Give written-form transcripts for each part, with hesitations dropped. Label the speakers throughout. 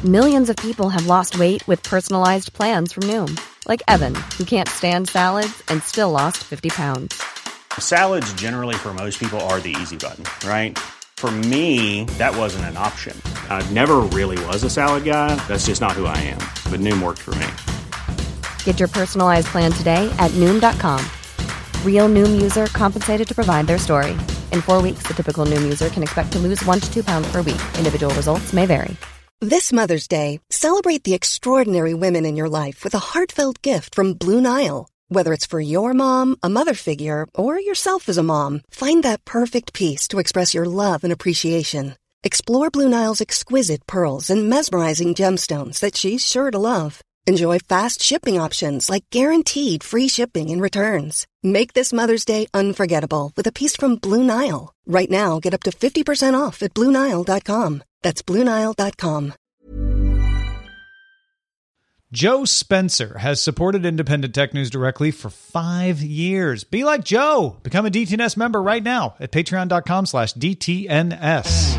Speaker 1: Millions of people have lost weight with personalized plans from Noom. Like Evan, who can't stand salads and still lost 50 pounds.
Speaker 2: Salads generally for most people are the easy button, right? For me, that wasn't an option. I never really was a salad guy. That's just not who I am. But Noom worked for me.
Speaker 1: Get your personalized plan today at Noom.com. Real Noom user compensated to provide their story. In 4 weeks, the typical Noom user can expect to lose 1 to 2 pounds per week. Individual results may vary.
Speaker 3: This Mother's Day, celebrate the extraordinary women in your life with a heartfelt gift from Blue Nile. Whether it's for your mom, a mother figure, or yourself as a mom, find that perfect piece to express your love and appreciation. Explore Blue Nile's exquisite pearls and mesmerizing gemstones that she's sure to love. Enjoy fast shipping options like guaranteed free shipping and returns. Make this Mother's Day unforgettable with a piece from Blue Nile. Right now, get up to 50% off at BlueNile.com. That's BlueNile.com.
Speaker 4: Joe Spencer has supported Independent Tech News directly for 5 years. Be like Joe. Become a DTNS member right now at patreon.com/DTNS.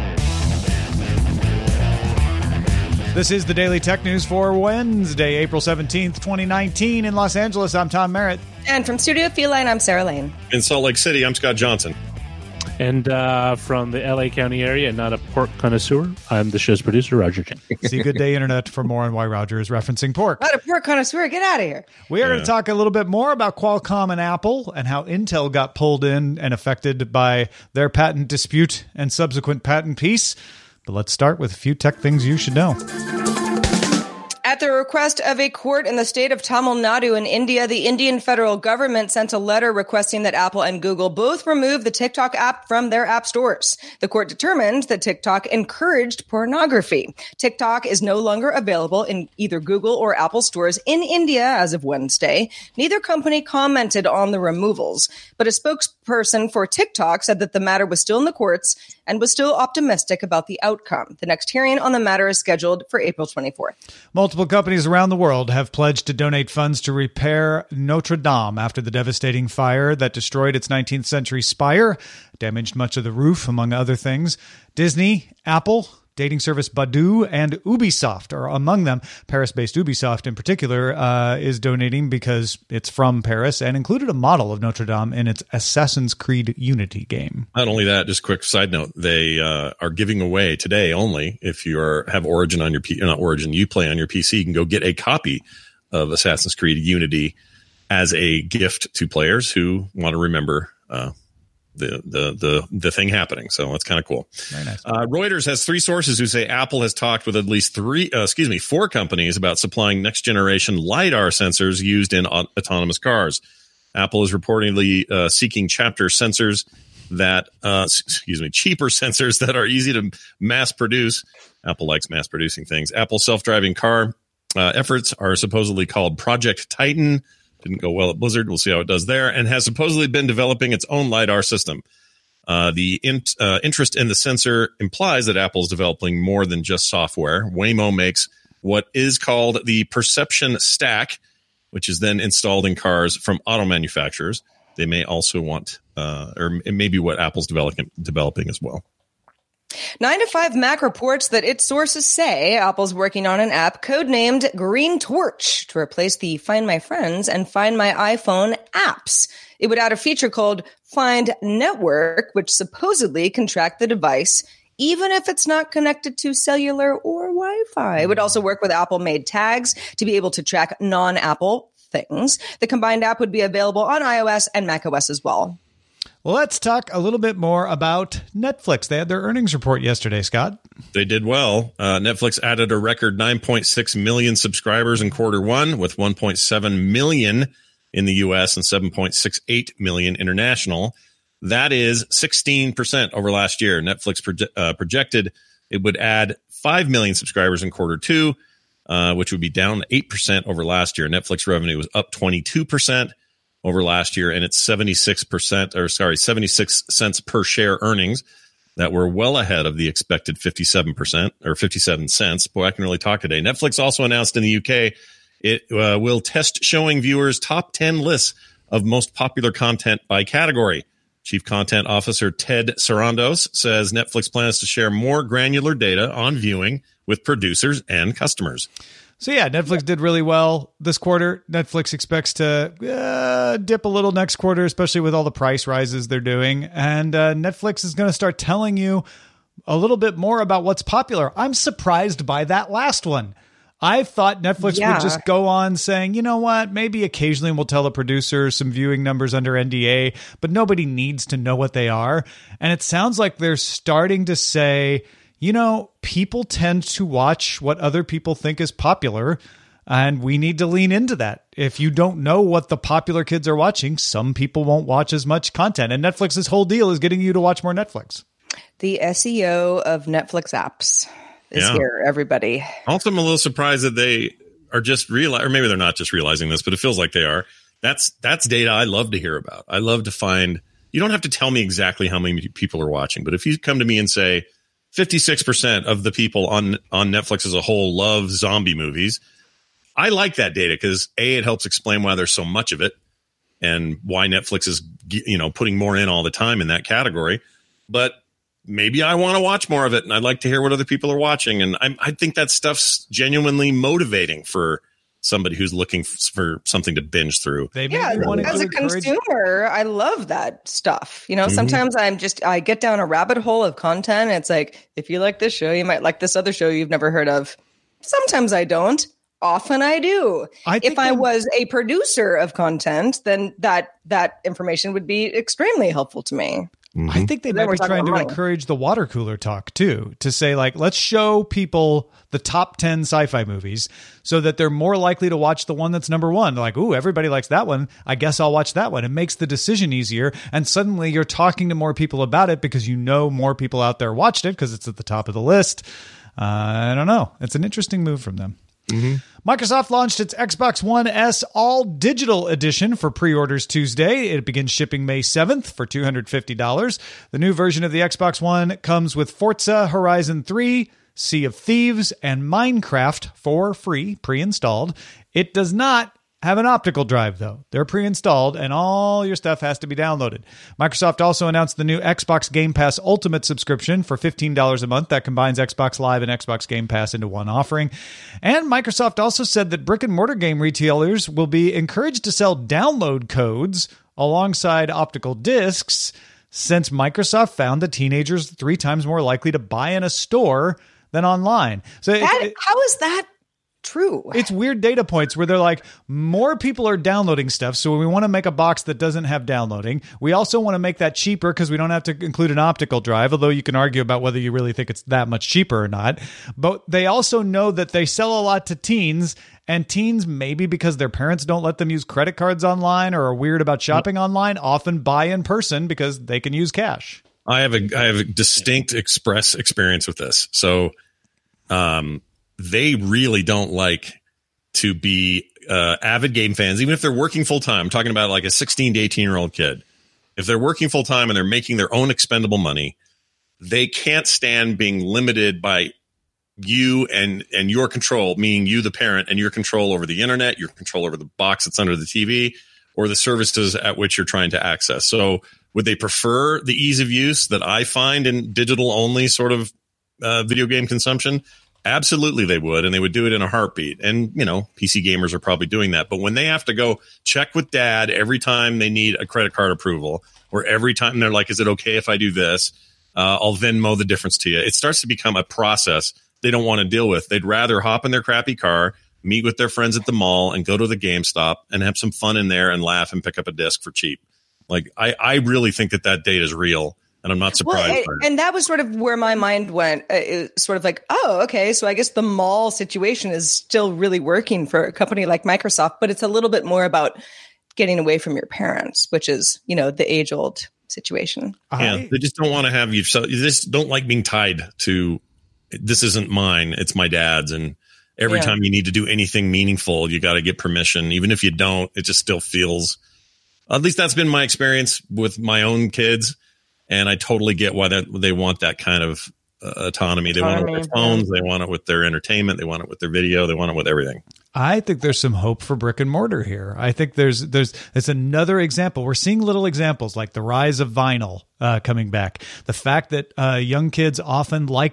Speaker 4: This is the Daily Tech News for Wednesday, April 17th, 2019. In Los Angeles, I'm Tom Merritt.
Speaker 5: And from Studio Feline, I'm Sarah Lane.
Speaker 6: In Salt Lake City, I'm Scott Johnson.
Speaker 7: And from the LA County area, not a pork connoisseur, I'm the show's producer, Roger Chen.
Speaker 4: See Good Day Internet for more on why Roger is referencing pork.
Speaker 5: Not a pork connoisseur, get out of here.
Speaker 4: We are going to talk a little bit more about Qualcomm and Apple and how Intel got pulled in and affected by their patent dispute and subsequent patent peace. But let's start with a few tech things you should know.
Speaker 5: At the request of a court in the state of Tamil Nadu in India, the Indian federal government sent a letter requesting that Apple and Google both remove the TikTok app from their app stores. The court determined that TikTok encouraged pornography. TikTok is no longer available in either Google or Apple stores in India as of Wednesday. Neither company commented on the removals, but a spokesperson for TikTok said that the matter was still in the courts and was still optimistic about the outcome. The next hearing on the matter is scheduled for April 24th.
Speaker 4: Multiple companies around the world have pledged to donate funds to repair Notre Dame after the devastating fire that destroyed its 19th century spire, damaged much of the roof, among other things. Disney, Apple, dating service Badoo, and Ubisoft are among them. Paris-based Ubisoft in particular is donating because it's from Paris and included a model of Notre Dame in its Assassin's Creed Unity game.
Speaker 6: Not only that, just a quick side note, they are giving away today only, if you have Origin on your not Origin, Uplay on your PC, you can go get a copy of Assassin's Creed Unity as a gift to players who want to remember the thing happening. So that's kind of cool.
Speaker 4: Very nice.
Speaker 6: Reuters has 3 sources who say Apple has talked with at least 4 companies about supplying next generation LiDAR sensors used in autonomous cars. Apple is reportedly seeking cheaper sensors that are easy to mass produce. Apple likes mass producing things. Apple's self-driving car efforts are supposedly called Project Titan. Didn't go well at Blizzard. We'll see how it does there. And has supposedly been developing its own LiDAR system. The interest in the sensor implies that Apple is developing more than just software. Waymo makes what is called the Perception Stack, which is then installed in cars from auto manufacturers. They may also want, or it may be what Apple's developing as well.
Speaker 5: 9 to 5 Mac reports that its sources say Apple's working on an app codenamed Green Torch to replace the Find My Friends and Find My iPhone apps. It would add a feature called Find Network, which supposedly can track the device even if it's not connected to cellular or Wi-Fi. It would also work with Apple-made tags to be able to track non-Apple things. The combined app would be available on iOS and macOS as well.
Speaker 4: Well, let's talk a little bit more about Netflix. They had their earnings report yesterday, Scott.
Speaker 6: They did well. Netflix added a record 9.6 million subscribers in quarter one, with 1.7 million in the U.S. and 7.68 million international. That is 16% over last year. Netflix projected it would add 5 million subscribers in quarter two, which would be down 8% over last year. Netflix revenue was up 22% over last year, and it's 76 cents per share earnings that were well ahead of the expected 57% or 57 cents. Boy, I can really talk today. Netflix also announced in the UK it will test showing viewers top 10 lists of most popular content by category. Chief Content Officer Ted Sarandos says Netflix plans to share more granular data on viewing with producers and customers.
Speaker 4: So yeah, Netflix did really well this quarter. Netflix expects to dip a little next quarter, especially with all the price rises they're doing. And Netflix is going to start telling you a little bit more about what's popular. I'm surprised by that last one. I thought Netflix would just go on saying, you know what, maybe occasionally we'll tell the producer some viewing numbers under NDA, but nobody needs to know what they are. And it sounds like they're starting to say, you know, people tend to watch what other people think is popular, and we need to lean into that. If you don't know what the popular kids are watching, some people won't watch as much content. And Netflix's whole deal is getting you to watch more Netflix.
Speaker 5: The SEO of Netflix apps is here, everybody.
Speaker 6: Also, I'm a little surprised that they are just realizing, or maybe they're not just realizing this, but it feels like they are. That's data I love to hear about. I love to find, you don't have to tell me exactly how many people are watching, but if you come to me and say, 56% of the people on Netflix as a whole love zombie movies. I like that data because it helps explain why there's so much of it and why Netflix is, putting more in all the time in that category. But maybe I want to watch more of it, and I'd like to hear what other people are watching. And I think that stuff's genuinely motivating for somebody who's looking for something to binge through.
Speaker 5: As a consumer, I love that stuff. Sometimes I get down a rabbit hole of content. And it's like, if you like this show, you might like this other show you've never heard of. Sometimes I don't. Often I do. If I was a producer of content, then that information would be extremely helpful to me.
Speaker 4: I think they might be trying to encourage the water cooler talk too, to say like, let's show people the top 10 sci-fi movies so that they're more likely to watch the one that's number one. They're like, ooh, everybody likes that one. I guess I'll watch that one. It makes the decision easier. And suddenly you're talking to more people about it because more people out there watched it because it's at the top of the list. I don't know. It's an interesting move from them. Microsoft launched its Xbox One S All Digital Edition for pre-orders Tuesday. It begins shipping May 7th for $250. The new version of the Xbox One comes with Forza Horizon 3, Sea of Thieves, and Minecraft for free, pre-installed. It does not have an optical drive, though. They're pre-installed, and all your stuff has to be downloaded. Microsoft also announced the new Xbox Game Pass Ultimate subscription for $15 a month that combines Xbox Live and Xbox Game Pass into one offering. And Microsoft also said that brick-and-mortar game retailers will be encouraged to sell download codes alongside optical discs, since Microsoft found that teenagers are 3 times more likely to buy in a store than online. So
Speaker 5: how is that true?
Speaker 4: It's weird data points where they're like, more people are downloading stuff, so we want to make a box that doesn't have downloading. We also want to make that cheaper because we don't have to include an optical drive, although you can argue about whether you really think it's that much cheaper or not. But they also know that they sell a lot to teens, and teens, maybe because their parents don't let them use credit cards online or are weird about shopping online, often buy in person because they can use cash.
Speaker 6: I have a distinct experience with this. So, they really don't like to be avid game fans, even if they're working full time. I'm talking about like a 16 to 18-year-old kid. If they're working full time and they're making their own expendable money, they can't stand being limited by you and your control, meaning you, the parent, and your control over the internet, your control over the box that's under the TV, or the services at which you're trying to access. So would they prefer the ease of use that I find in digital only sort of video game consumption? Absolutely they would, and they would do it in a heartbeat. And, PC gamers are probably doing that. But when they have to go check with dad every time they need a credit card approval, or every time they're like, is it okay if I do this? I'll Venmo the difference to you. It starts to become a process they don't want to deal with. They'd rather hop in their crappy car, meet with their friends at the mall, and go to the GameStop and have some fun in there and laugh and pick up a disc for cheap. Like, I really think that data is real. And I'm not surprised.
Speaker 5: And that was sort of where my mind went. Sort of like, oh, okay. So I guess the mall situation is still really working for a company like Microsoft, but it's a little bit more about getting away from your parents, which is, the age-old situation.
Speaker 6: Yeah, they just don't want to have you. So you just don't like being tied to, this isn't mine, it's my dad's. And every time you need to do anything meaningful, you got to get permission. Even if you don't, it just still feels, at least that's been my experience with my own kids. And I totally get why they want that kind of autonomy. They want it with their phones. They want it with their entertainment. They want it with their video. They want it with everything.
Speaker 4: I think there's some hope for brick and mortar here. I think it's another example. We're seeing little examples like the rise of vinyl coming back. The fact that young kids often like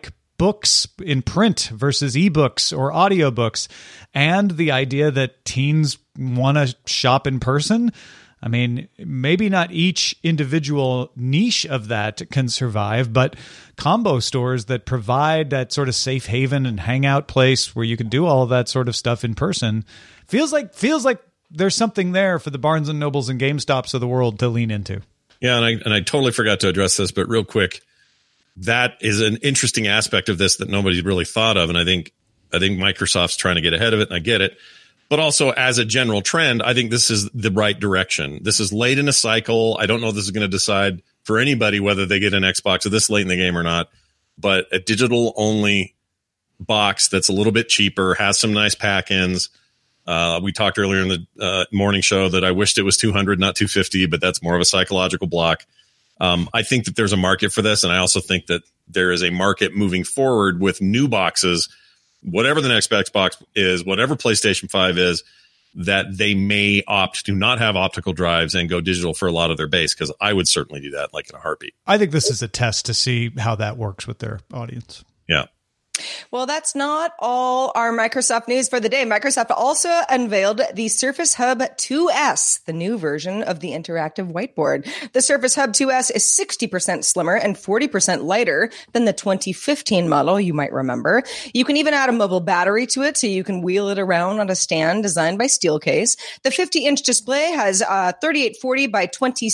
Speaker 4: books in print versus ebooks or audiobooks, and the idea that teens want to shop in person. I mean, maybe not each individual niche of that can survive, but combo stores that provide that sort of safe haven and hangout place where you can do all of that sort of stuff in person feels like there's something there for the Barnes and Nobles and GameStops of the world to lean into.
Speaker 6: Yeah, and I totally forgot to address this, but real quick, that is an interesting aspect of this that nobody's really thought of, and I think Microsoft's trying to get ahead of it, and I get it. But also, as a general trend, I think this is the right direction. This is late in a cycle. I don't know if this is going to decide for anybody whether they get an Xbox this late in the game or not. But a digital-only box that's a little bit cheaper, has some nice pack-ins. We talked earlier in the morning show that I wished it was $200, not $250, but that's more of a psychological block. I think that there's a market for this, and I also think that there is a market moving forward with new boxes, whatever the next Xbox is, whatever PlayStation 5 is, that they may opt to not have optical drives and go digital for a lot of their base, because I would certainly do that like in a heartbeat.
Speaker 4: I think this is a test to see how that works with their audience.
Speaker 6: Yeah.
Speaker 5: Well, that's not all our Microsoft news for the day. Microsoft also unveiled the Surface Hub 2S, the new version of the interactive whiteboard. The Surface Hub 2S is 60% slimmer and 40% lighter than the 2015 model, you might remember. You can even add a mobile battery to it so you can wheel it around on a stand designed by Steelcase. The 50-inch display has 3840 by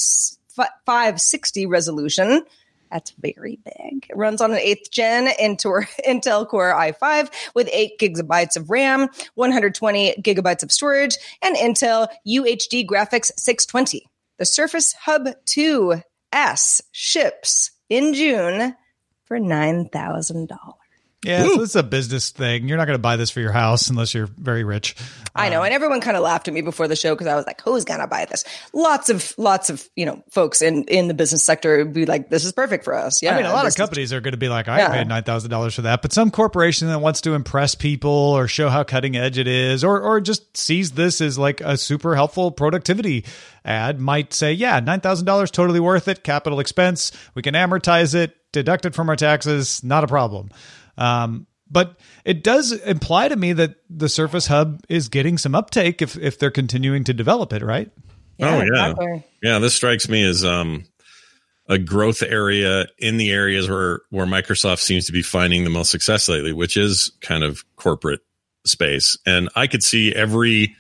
Speaker 5: 2560 resolution. That's very big. It runs on an 8th gen Intel Core i5 with 8 gigabytes of RAM, 120 gigabytes of storage, and Intel UHD Graphics 620. The Surface Hub 2S ships in June for $9,000.
Speaker 4: Yeah, so this is a business thing. You're not going to buy this for your house unless you're very rich.
Speaker 5: I know, and everyone kind of laughed at me before the show because I was like, "Who's going to buy this?" Lots of folks in the business sector would be like, "This is perfect for us." Yeah,
Speaker 4: I mean, a lot of companies are going to be like, "I paid $9,000 for that," but some corporation that wants to impress people or show how cutting edge it is, or just sees this as like a super helpful productivity ad, might say, "Yeah, $9,000 totally worth it. Capital expense. We can amortize it, deduct it from our taxes. Not a problem." But it does imply to me that the Surface Hub is getting some uptake if they're continuing to develop it, right?
Speaker 6: Yeah,
Speaker 5: exactly.
Speaker 6: Yeah, this strikes me as a growth area in the areas where Microsoft seems to be finding the most success lately, which is kind of corporate space. And I could see there's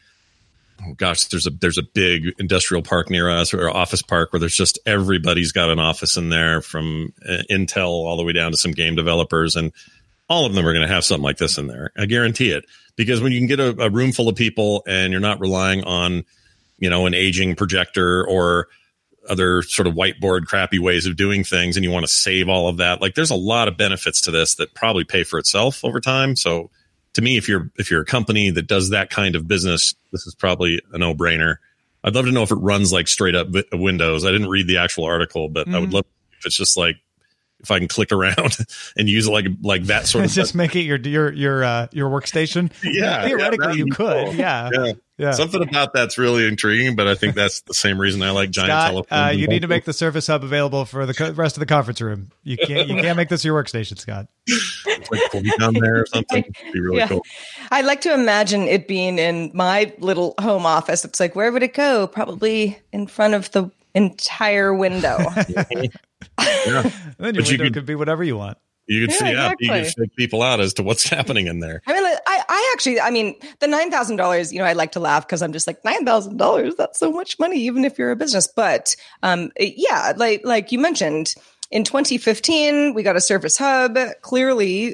Speaker 6: a big industrial park near us, or office park, where there's just everybody's got an office in there, from Intel all the way down to some game developers, and all of them are going to have something like this in there. I guarantee it. Because when you can get a room full of people and you're not relying on, an aging projector or other sort of whiteboard crappy ways of doing things, and you want to save all of that, like, there's a lot of benefits to this that probably pay for itself over time. So to me, if you're a company that does that kind of business, this is probably a no-brainer. I'd love to know if it runs like straight up Windows. I didn't read the actual article, but I would love if it's just like, if I can click around and use it like that sort of
Speaker 4: just make it your workstation.
Speaker 6: Yeah,
Speaker 4: theoretically you could.
Speaker 6: Cool.
Speaker 4: Yeah.
Speaker 6: Something about that's really intriguing, but I think that's the same reason I like giant telephones.
Speaker 4: You need to make the Surface Hub available for the rest of the conference room. You can't make this your workstation, Scott.
Speaker 6: Like down there or something. It'd be really cool.
Speaker 5: I'd like to imagine it being in my little home office. It's like, where would it go? Probably in front of the entire window.
Speaker 4: Yeah. Then your window could be whatever you want.
Speaker 6: You could see, exactly. You could fake people out as to what's happening in there.
Speaker 5: I mean, the $9,000, I like to laugh because I'm just like, $9,000, that's so much money, even if you're a business. But like you mentioned, in 2015, we got a Surface Hub. Clearly,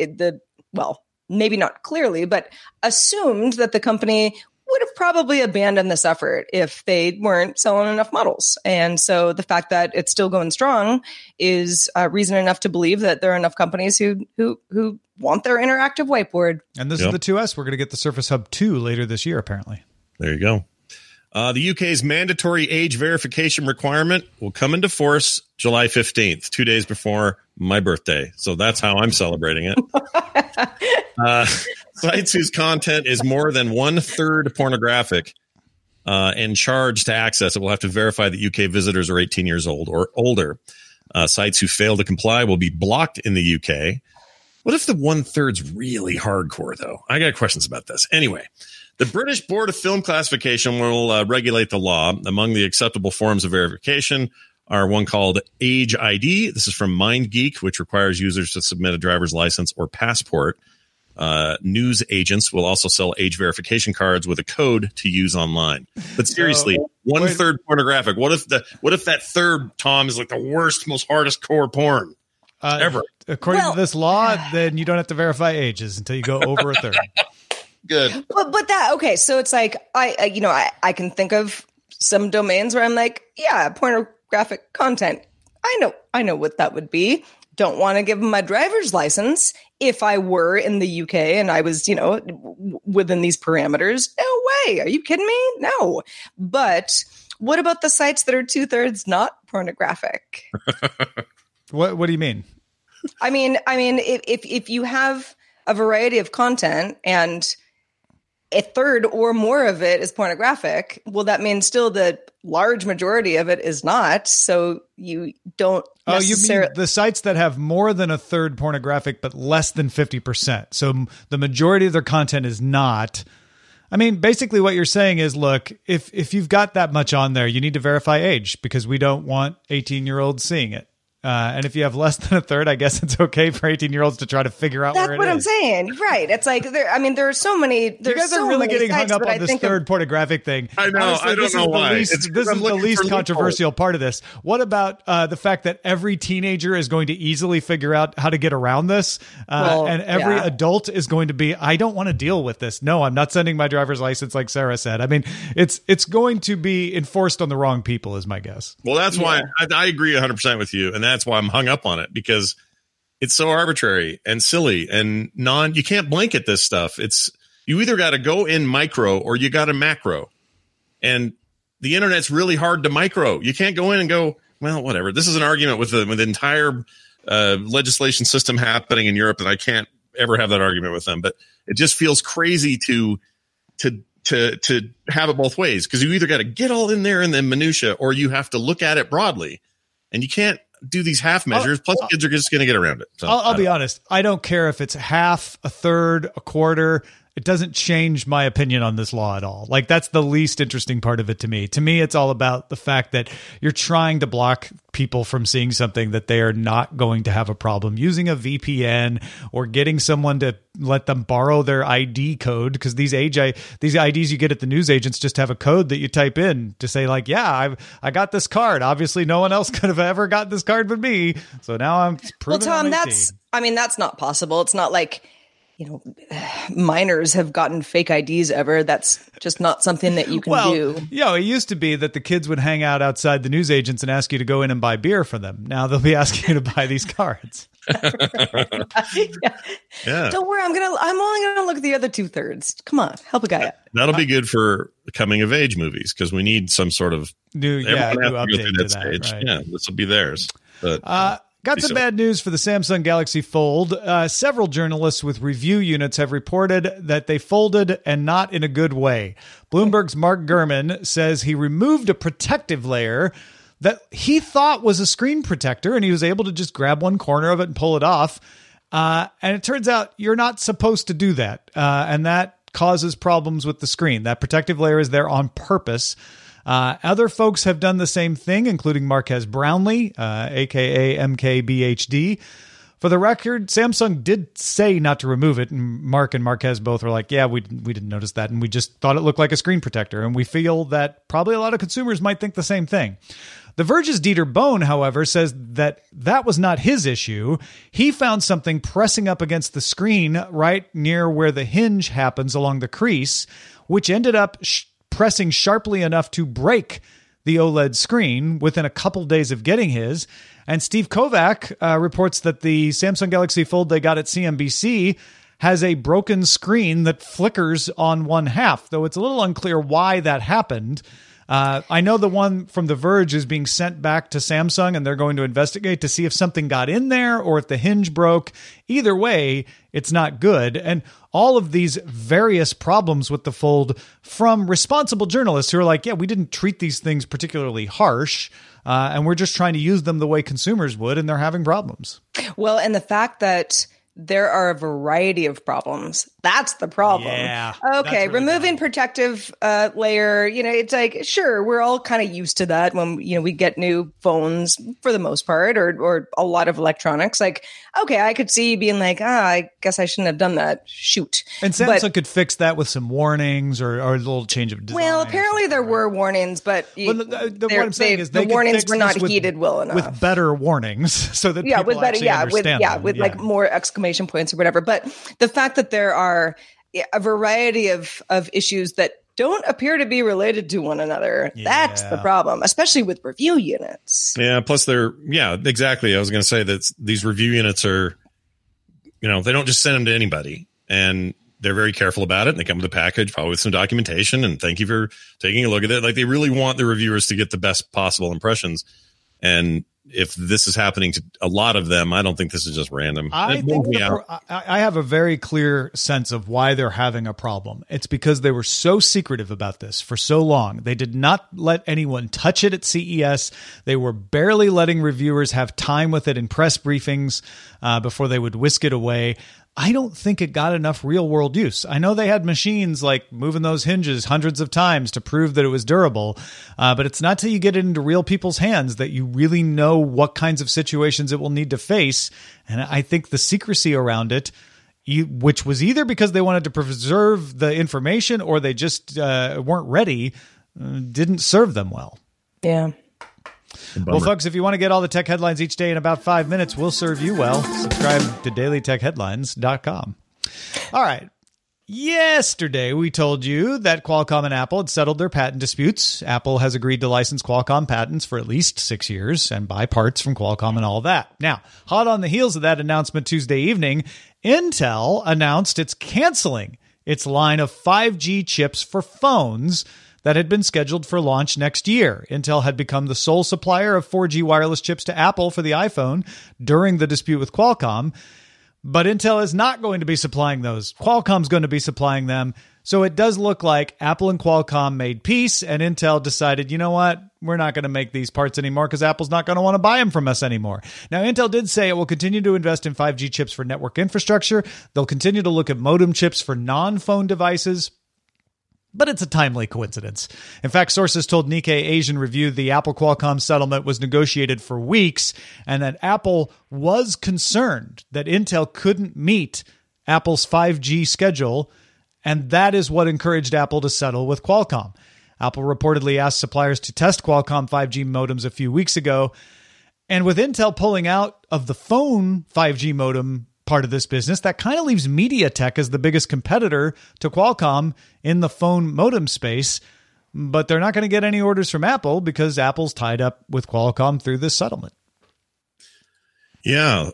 Speaker 5: maybe not clearly, but assumed that the company would have probably abandoned this effort if they weren't selling enough models. And so the fact that it's still going strong is reason enough to believe that there are enough companies who want their interactive whiteboard.
Speaker 4: And this is the 2S. We're going to get the Surface Hub 2 later this year, apparently.
Speaker 6: There you go. The UK's mandatory age verification requirement will come into force July 15th, 2 days before my birthday. So that's how I'm celebrating it. Sites whose content is more than 1/3 pornographic and charged to access it will have to verify that UK visitors are 18 years old or older. Sites who fail to comply will be blocked in the UK. What if the 1/3's really hardcore, though? I got questions about this. Anyway, the British Board of Film Classification will regulate the law. Among the acceptable forms of verification are one called Age ID. This is from MindGeek, which requires users to submit a driver's license or passport. News agents will also sell age verification cards with a code to use online. But seriously, 1/3 pornographic. What if that third, Tom, is like the worst, most hardest core porn ever?
Speaker 4: According to this law, then you don't have to verify ages until you go over a third.
Speaker 6: Good.
Speaker 5: But that, okay. So it's like, I can think of some domains where I'm like, yeah, pornographic content. I know what that would be. Don't want to give them my driver's license if I were in the UK and I was, within these parameters. No way. Are you kidding me? No. But what about the sites that are 2/3 not pornographic?
Speaker 4: What do you mean?
Speaker 5: I mean, if you have a variety of content and a third or more of it is pornographic, well, that means still the large majority of it is not. So you don't necessarily...
Speaker 4: You mean the sites that have more than a third pornographic, but less than 50%. So the majority of their content is not. I mean, basically what you're saying is, look, if you've got that much on there, you need to verify age because we don't want 18-year-olds seeing it. And if you have less than a third, I guess it's okay for 18-year-olds to try to figure out where it is.
Speaker 5: That's what I'm saying. Right. It's like, there are so many.
Speaker 4: You guys are really getting hung up on this third pornographic thing.
Speaker 6: I know.
Speaker 4: Honestly,
Speaker 6: I don't know why.
Speaker 4: This is the least controversial part of this. What about the fact that every teenager is going to easily figure out how to get around this? And every adult is going to be, I don't want to deal with this. No, I'm not sending my driver's license like Sarah said. I mean, it's going to be enforced on the wrong people is my guess.
Speaker 6: Well, that's why I agree 100% with you. And that's why I'm hung up on it, because it's so arbitrary and silly and you can't blanket this stuff. You either got to go in micro or you got to macro, and the internet's really hard to micro. You can't go in and go, well, whatever. This is an argument with the entire legislation system happening in Europe that I can't ever have that argument with them, but it just feels crazy to have it both ways, because you either got to get all in there in the minutia or you have to look at it broadly, and you can't do these half measures. Plus, kids are just going to get around it. So,
Speaker 4: I'll be honest. I don't care if it's half, a third, a quarter. It doesn't change my opinion on this law at all. Like, that's the least interesting part of it to me. To me, it's all about the fact that you're trying to block people from seeing something that they are not going to have a problem using a VPN or getting someone to let them borrow their ID code, because these IDs you get at the news agents just have a code that you type in to say, like, yeah, I got this card. Obviously, no one else could have ever got this card but me. So now I'm proving.
Speaker 5: Well, Tom, that's not possible. It's not like, minors have gotten fake IDs ever. That's just not something that you can do.
Speaker 4: Yeah, it used to be that the kids would hang out outside the news agents and ask you to go in and buy beer for them. Now they'll be asking you to buy these cards.
Speaker 5: Yeah. Don't worry, I'm only gonna look at the other 2/3. Come on, help a guy out.
Speaker 6: That'll be good for coming of age movies, because we need some sort of
Speaker 4: new update to that stage. Right.
Speaker 6: Yeah, this will be theirs. But
Speaker 4: got some bad news for the Samsung Galaxy Fold. Several journalists with review units have reported that they folded, and not in a good way. Bloomberg's Mark Gurman says he removed a protective layer that he thought was a screen protector, and he was able to just grab one corner of it and pull it off. And it turns out you're not supposed to do that. And that causes problems with the screen. That protective layer is there on purpose. Other folks have done the same thing, including Marques Brownlee, a.k.a. MKBHD. For the record, Samsung did say not to remove it, and Mark and Marques both were like, yeah, we didn't notice that, and we just thought it looked like a screen protector, and we feel that probably a lot of consumers might think the same thing. The Verge's Dieter Bohn, however, says that was not his issue. He found something pressing up against the screen right near where the hinge happens along the crease, which ended up pressing sharply enough to break the OLED screen within a couple days of getting his. And Steve Kovac reports that the Samsung Galaxy Fold they got at CNBC has a broken screen that flickers on one half, though it's a little unclear why that happened. I know the one from The Verge is being sent back to Samsung, and they're going to investigate to see if something got in there or if the hinge broke. Either way, it's not good. And all of these various problems with the Fold from responsible journalists who are like, yeah, we didn't treat these things particularly harsh, and we're just trying to use them the way consumers would, and they're having problems.
Speaker 5: Well, and the fact that there are a variety of problems. That's the problem.
Speaker 4: Yeah.
Speaker 5: Okay.
Speaker 4: Really
Speaker 5: removing
Speaker 4: bad.
Speaker 5: protective layer, it's like, sure, we're all kind of used to that when, we get new phones for the most part, or a lot of electronics. Like, okay, I could see being like, I guess I shouldn't have done that. Shoot.
Speaker 4: And Samsung could fix that with some warnings or a little change of design.
Speaker 5: Well, apparently there were warnings, but
Speaker 4: what I'm saying is
Speaker 5: the warnings were not heeded well enough.
Speaker 4: With better warnings so that people actually understand them.
Speaker 5: with like more exclamation points or whatever. But the fact that there are a variety of issues that don't appear to be related to one another, that's the problem, especially with review units.
Speaker 6: Yeah, plus exactly. I was going to say that these review units are, they don't just send them to anybody, and they're very careful about it. And they come with a package, probably with some documentation, and thank you for taking a look at it. Like, they really want the reviewers to get the best possible impressions. And if this is happening to a lot of them, I don't think this is just random.
Speaker 4: I have a very clear sense of why they're having a problem. It's because they were so secretive about this for so long. They did not let anyone touch it at CES. They were barely letting reviewers have time with it in press briefings before they would whisk it away. I don't think it got enough real world use. I know they had machines like moving those hinges hundreds of times to prove that it was durable, but it's not till you get it into real people's hands that you really know what kinds of situations it will need to face. And I think the secrecy around it, which was either because they wanted to preserve the information or they just weren't ready, didn't serve them well.
Speaker 5: Yeah.
Speaker 4: Well, folks, if you want to get all the tech headlines each day in about 5 minutes, we'll serve you well. Subscribe to dailytechheadlines.com. All right. Yesterday, we told you that Qualcomm and Apple had settled their patent disputes. Apple has agreed to license Qualcomm patents for at least 6 years and buy parts from Qualcomm and all that. Now, hot on the heels of that announcement Tuesday evening, Intel announced it's canceling its line of 5G chips for phones that had been scheduled for launch next year. Intel had become the sole supplier of 4G wireless chips to Apple for the iPhone during the dispute with Qualcomm, but Intel is not going to be supplying those. Qualcomm's going to be supplying them. So it does look like Apple and Qualcomm made peace, and Intel decided, you know what, we're not going to make these parts anymore because Apple's not going to want to buy them from us anymore. Now, Intel did say it will continue to invest in 5G chips for network infrastructure. They'll continue to look at modem chips for non-phone devices. But it's a timely coincidence. In fact, sources told Nikkei Asian Review the Apple-Qualcomm settlement was negotiated for weeks and that Apple was concerned that Intel couldn't meet Apple's 5G schedule, and that is what encouraged Apple to settle with Qualcomm. Apple reportedly asked suppliers to test Qualcomm 5G modems a few weeks ago, and with Intel pulling out of the phone 5G modem part of this business, that kind of leaves MediaTek as the biggest competitor to Qualcomm in the phone modem space, but they're not going to get any orders from Apple because Apple's tied up with Qualcomm through this settlement.
Speaker 6: Yeah.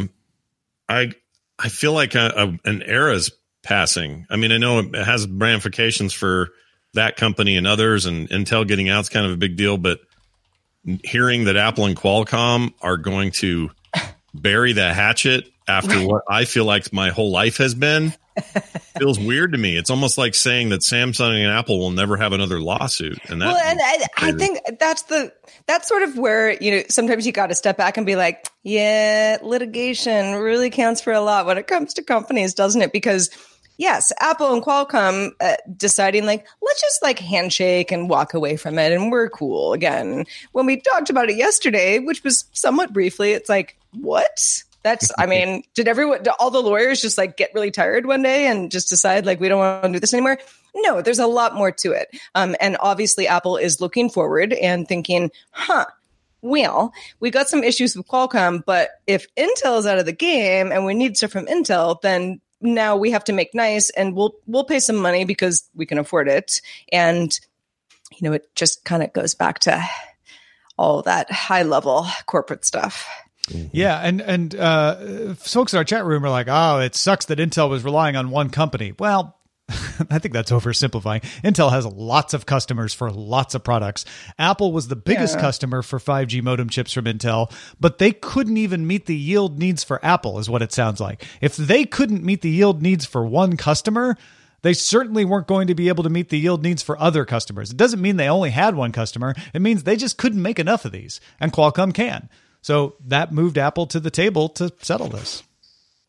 Speaker 6: I feel like an era's passing. I mean, I know it has ramifications for that company and others, and Intel getting out is kind of a big deal, but hearing that Apple and Qualcomm are going to bury the hatchet after what I feel like my whole life has been feels weird to me. It's almost like saying that Samsung and Apple will never have another lawsuit. And that
Speaker 5: I think that's sort of where, sometimes you got to step back and be like, yeah, litigation really counts for a lot when it comes to companies, doesn't it? Because yes, Apple and Qualcomm deciding let's just handshake and walk away from it and we're cool again. When we talked about it yesterday, which was somewhat briefly, it's like, what? That's, did all the lawyers just get really tired one day and just decide we don't want to do this anymore? No, there's a lot more to it. And obviously Apple is looking forward and thinking, well, we got some issues with Qualcomm, but if Intel is out of the game and we need stuff from Intel, then now we have to make nice and we'll pay some money because we can afford it. And, it just kind of goes back to all that high level corporate stuff.
Speaker 4: Yeah, and folks in our chat room are like, oh, it sucks that Intel was relying on one company. Well, I think that's oversimplifying. Intel has lots of customers for lots of products. Apple was the biggest customer for 5G modem chips from Intel, but they couldn't even meet the yield needs for Apple, is what it sounds like. If they couldn't meet the yield needs for one customer, they certainly weren't going to be able to meet the yield needs for other customers. It doesn't mean they only had one customer. It means they just couldn't make enough of these, and Qualcomm can. So that moved Apple to the table to settle this.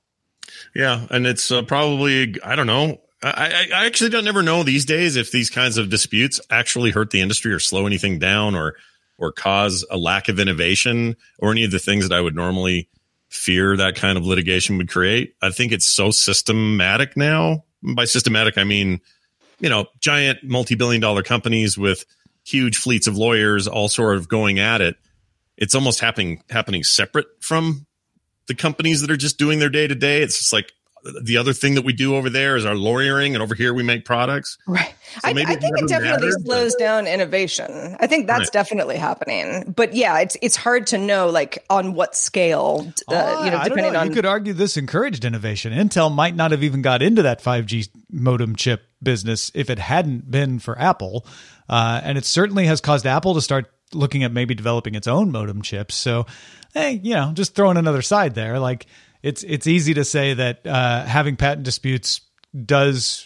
Speaker 6: Yeah, and it's probably, I don't know. I actually don't never know these days if these kinds of disputes actually hurt the industry or slow anything down or cause a lack of innovation or any of the things that I would normally fear that kind of litigation would create. I think it's so systematic now. By systematic, I mean, giant multi-billion-dollar companies with huge fleets of lawyers all sort of going at it. It's almost happening separate from the companies that are just doing their day-to-day. It's just like the other thing that we do over there is our lawyering, and over here we make products.
Speaker 5: Right.
Speaker 6: So
Speaker 5: I think it definitely slows down innovation. I think that's definitely happening. But yeah, it's hard to know like on what scale, depending on.
Speaker 4: You could argue this encouraged innovation. Intel might not have even got into that 5G modem chip business if it hadn't been for Apple. And it certainly has caused Apple to start looking at maybe developing its own modem chips. So, hey, just throwing another side there. Like it's easy to say that having patent disputes does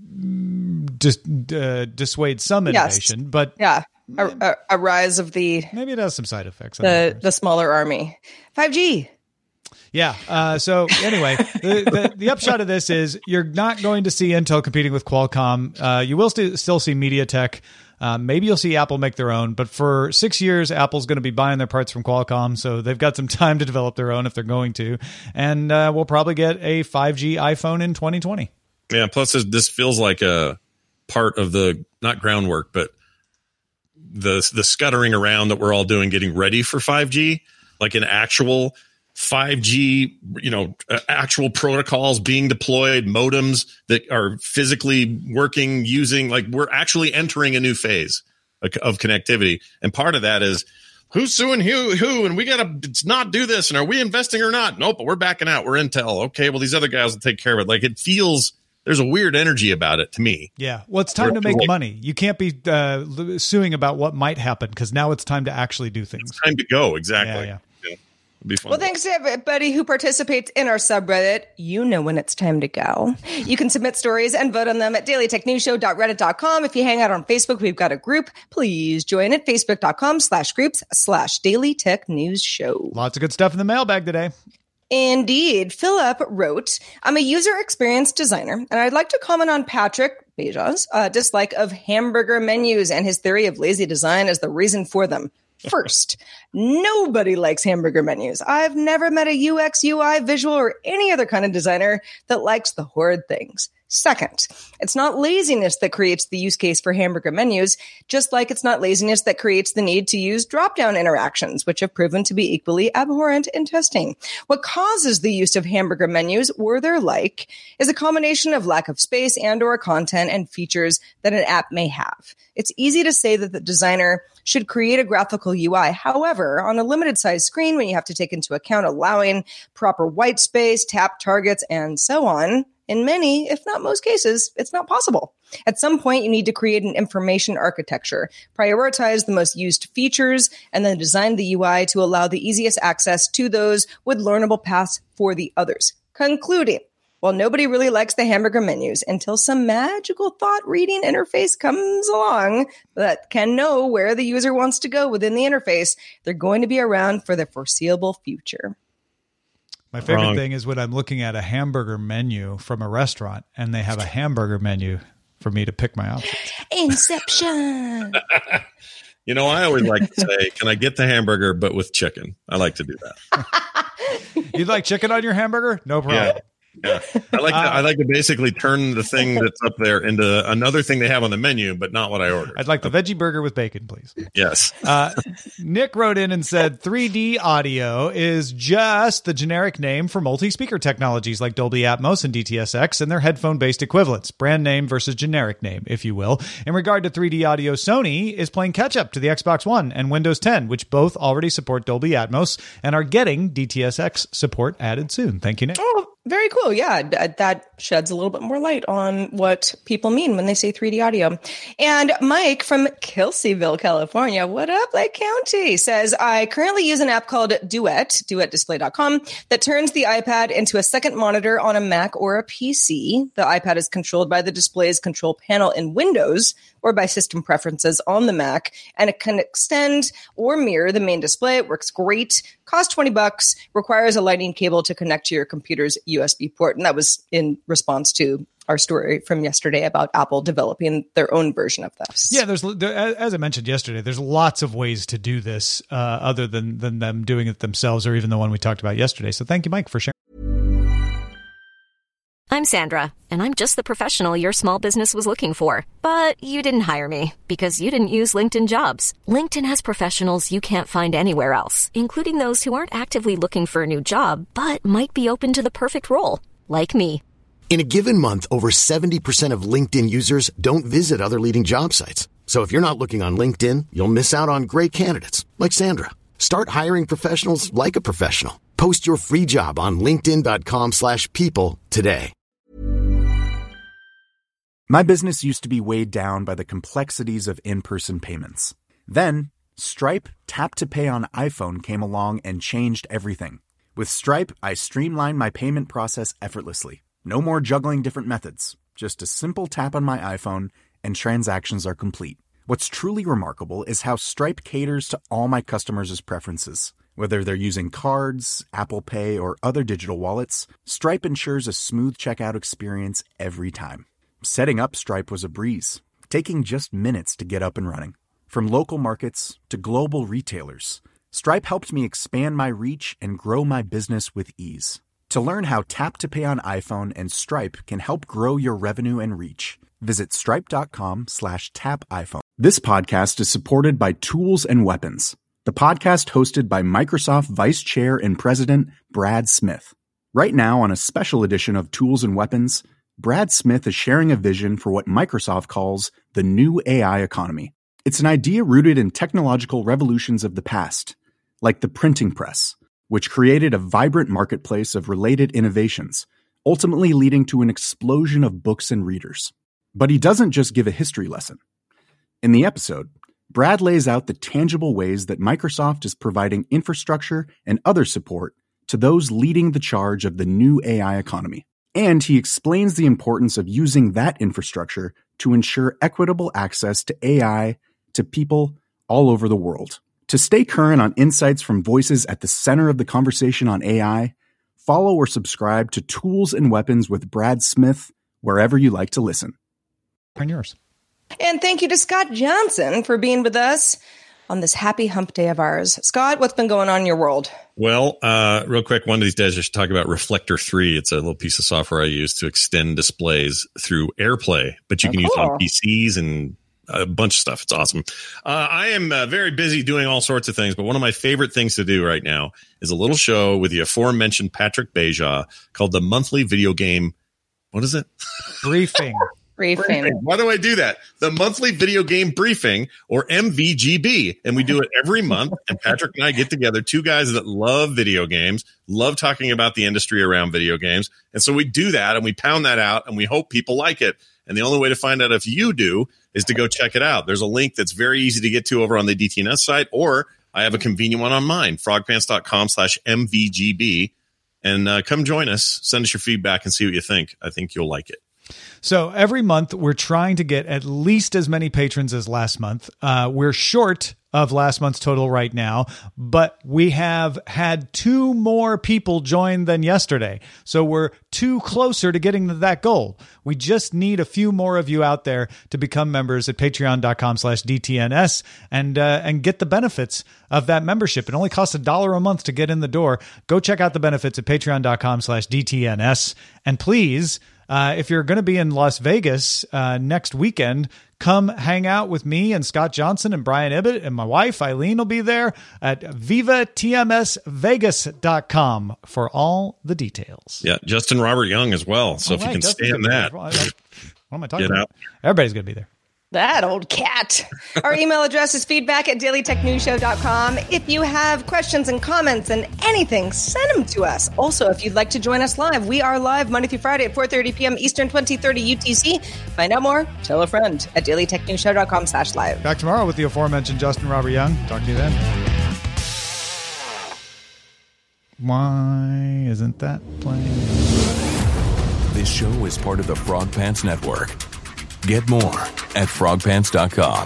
Speaker 4: dissuade some innovation, but
Speaker 5: a rise of the
Speaker 4: maybe it has some side effects.
Speaker 5: The smaller army. 5G.
Speaker 4: Yeah. So anyway, the upshot of this is you're not going to see Intel competing with Qualcomm. You will still see MediaTek. Maybe you'll see Apple make their own, but for 6 years, Apple's going to be buying their parts from Qualcomm, so they've got some time to develop their own if they're going to. And we'll probably get a 5G iPhone in 2020.
Speaker 6: Yeah, plus this feels like a part of the, not groundwork, but the scuttering around that we're all doing getting ready for 5G, like an actual 5G, actual protocols being deployed, modems that are physically working, using, like we're actually entering a new phase of connectivity. And part of that is who's suing who, and we got to not do this. And are we investing or not? Nope, but we're backing out. We're Intel. Okay, well, these other guys will take care of it. Like it feels, there's a weird energy about it to me.
Speaker 4: Yeah. Well, it's time to make money. You can't be suing about what might happen because now it's time to actually do things.
Speaker 6: It's time to go. Exactly.
Speaker 4: Yeah.
Speaker 6: Be fun.
Speaker 5: Well, thanks to everybody who participates in our subreddit. You know when it's time to go. You can submit stories and vote on them at dailytechnewsshow.reddit.com. If you hang out on Facebook, we've got a group. Please join it. Facebook.com/groups/dailytechnewsshow.
Speaker 4: Lots of good stuff in the mailbag today.
Speaker 5: Indeed. Philip wrote, I'm a user experience designer, and I'd like to comment on Patrick Beja's dislike of hamburger menus and his theory of lazy design as the reason for them. First, nobody likes hamburger menus. I've never met a UX, UI, visual, or any other kind of designer that likes the horrid things. Second, it's not laziness that creates the use case for hamburger menus, just like it's not laziness that creates the need to use drop-down interactions, which have proven to be equally abhorrent in testing. What causes the use of hamburger menus, or their like, is a combination of lack of space and/or content and features that an app may have. It's easy to say that the designer should create a graphical UI. However, on a limited size screen, when you have to take into account allowing proper white space, tap targets, and so on, in many, if not most cases, it's not possible. At some point, you need to create an information architecture, prioritize the most used features, and then design the UI to allow the easiest access to those with learnable paths for the others. Concluding, while nobody really likes the hamburger menus until some magical thought reading interface comes along that can know where the user wants to go within the interface, they're going to be around for the foreseeable future.
Speaker 4: My favorite thing is when I'm looking at a hamburger menu from a restaurant and they have a hamburger menu for me to pick my options.
Speaker 5: Inception.
Speaker 6: I always like to say, can I get the hamburger, but with chicken? I like to do that.
Speaker 4: You'd like chicken on your hamburger? No problem.
Speaker 6: Yeah. I like to basically turn the thing that's up there into another thing they have on the menu, but not what I ordered.
Speaker 4: I'd like the veggie burger with bacon, please.
Speaker 6: Yes.
Speaker 4: Nick wrote in and said 3D audio is just the generic name for multi-speaker technologies like Dolby Atmos and DTS:X and their headphone-based equivalents. Brand name versus generic name, if you will. In regard to 3D audio, Sony is playing catch-up to the Xbox One and Windows 10, which both already support Dolby Atmos and are getting DTS:X support added soon. Thank you, Nick.
Speaker 5: Oh, very cool. Yeah, that sheds a little bit more light on what people mean when they say 3D audio. And Mike from Kelseyville, California, what up, Lake County, says, I currently use an app called Duet, duetdisplay.com, that turns the iPad into a second monitor on a Mac or a PC. The iPad is controlled by the display's control panel in Windows or by system preferences on the Mac, and it can extend or mirror the main display. It works great. Costs $20, requires a lightning cable to connect to your computer's USB port. And that was in response to our story from yesterday about Apple developing their own version of this.
Speaker 4: Yeah, as I mentioned yesterday, there's lots of ways to do this other than them doing it themselves, or even the one we talked about yesterday. So thank you, Mike, for sharing.
Speaker 8: I'm Sandra, and I'm just the professional your small business was looking for. But you didn't hire me because you didn't use LinkedIn Jobs. LinkedIn has professionals you can't find anywhere else, including those who aren't actively looking for a new job, but might be open to the perfect role, like me.
Speaker 9: In a given month, over 70% of LinkedIn users don't visit other leading job sites. So if you're not looking on LinkedIn, you'll miss out on great candidates like Sandra. Start hiring professionals like a professional. Post your free job on linkedin.com/people today.
Speaker 10: My business used to be weighed down by the complexities of in-person payments. Then, Stripe Tap to Pay on iPhone came along and changed everything. With Stripe, I streamlined my payment process effortlessly. No more juggling different methods. Just a simple tap on my iPhone and transactions are complete. What's truly remarkable is how Stripe caters to all my customers' preferences. Whether they're using cards, Apple Pay, or other digital wallets, Stripe ensures a smooth checkout experience every time. Setting up Stripe was a breeze, taking just minutes to get up and running. From local markets to global retailers, Stripe helped me expand my reach and grow my business with ease. To learn how Tap to Pay on iPhone and Stripe can help grow your revenue and reach, visit stripe.com/tapiphone. This podcast is supported by Tools and Weapons, the podcast hosted by Microsoft Vice Chair and President Brad Smith. Right now, on a special edition of Tools and Weapons, Brad Smith is sharing a vision for what Microsoft calls the new AI economy. It's an idea rooted in technological revolutions of the past, like the printing press, which created a vibrant marketplace of related innovations, ultimately leading to an explosion of books and readers. But he doesn't just give a history lesson. In the episode, Brad lays out the tangible ways that Microsoft is providing infrastructure and other support to those leading the charge of the new AI economy. And he explains the importance of using that infrastructure to ensure equitable access to AI to people all over the world. To stay current on insights from voices at the center of the conversation on AI, follow or subscribe to Tools and Weapons with Brad Smith wherever you like to listen.
Speaker 4: On yours.
Speaker 5: And thank you to Scott Johnson for being with us on this happy hump day of ours. Scott, what's been going on in your world?
Speaker 6: Well, real quick, one of these days I should talk about Reflector 3. It's a little piece of software I use to extend displays through AirPlay, but you can use it on PCs and a bunch of stuff. It's awesome. I am very busy doing all sorts of things, but one of my favorite things to do right now is a little show with the aforementioned Patrick Beja called the Monthly Video Game. What is it?
Speaker 4: Briefing.
Speaker 6: Why do I do that? The Monthly Video Game Briefing, or MVGB. And we do it every month. And Patrick and I get together, two guys that love video games, love talking about the industry around video games. And so we do that and we pound that out and we hope people like it. And the only way to find out if you do is to go check it out. There's a link that's very easy to get to over on the DTNS site, or I have a convenient one on mine, frogpants.com/MVGB. And come join us. Send us your feedback and see what you think. I think you'll like it.
Speaker 4: So every month, we're trying to get at least as many patrons as last month. We're short of last month's total right now, but we have had 2 more people join than yesterday. So we're 2 closer to getting to that goal. We just need a few more of you out there to become members at patreon.com/DTNS and get the benefits of that membership. It only costs $1 a month to get in the door. Go check out the benefits at patreon.com/DTNS. And please, if you're going to be in Las Vegas next weekend, come hang out with me and Scott Johnson and Brian Ibbett, and my wife Eileen will be there at vivatmsvegas.com for all the details.
Speaker 6: Yeah, Justin Robert Young as well. So if you can stand that,
Speaker 4: what am I talking about? Everybody's going to be there.
Speaker 5: That old cat. Our email address is feedback@dailytechnewsshow.com. If you have questions and comments and anything, send them to us. Also, if you'd like to join us live, we are live Monday through Friday at 4:30 p.m. Eastern, 2030 UTC. Find out more, tell a friend at dailytechnewsshow.com/live.
Speaker 4: Back tomorrow with the aforementioned Justin Robert Young. Talk to you then. Why isn't that playing?
Speaker 11: This show is part of the Frog Pants Network. Get more at frogpants.com.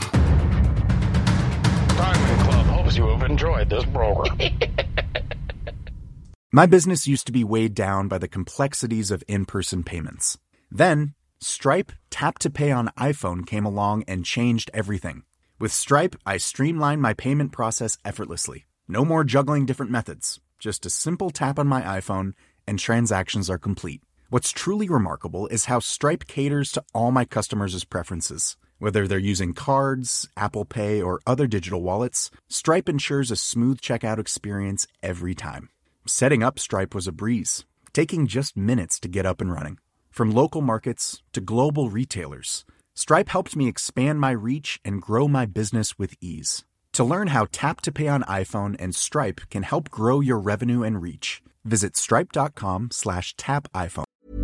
Speaker 12: Diamond Club hopes you have enjoyed this program.
Speaker 10: My business used to be weighed down by the complexities of in-person payments. Then, Stripe Tap to Pay on iPhone came along and changed everything. With Stripe, I streamlined my payment process effortlessly. No more juggling different methods. Just a simple tap on my iPhone and transactions are complete. What's truly remarkable is how Stripe caters to all my customers' preferences. Whether they're using cards, Apple Pay, or other digital wallets, Stripe ensures a smooth checkout experience every time. Setting up Stripe was a breeze, taking just minutes to get up and running. From local markets to global retailers, Stripe helped me expand my reach and grow my business with ease. To learn how Tap to Pay on iPhone and Stripe can help grow your revenue and reach, visit stripe.com/tapiphone.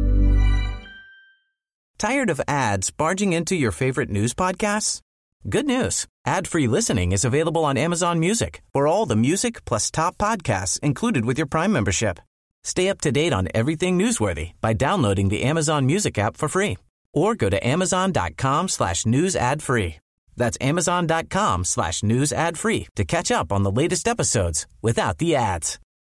Speaker 12: Tired of ads barging into your favorite news podcasts? Good news. Ad-free listening is available on Amazon Music for all the music plus top podcasts included with your Prime membership. Stay up to date on everything newsworthy by downloading the Amazon Music app for free or go to amazon.com/news ad free. That's amazon.com/news ad free to catch up on the latest episodes without the ads.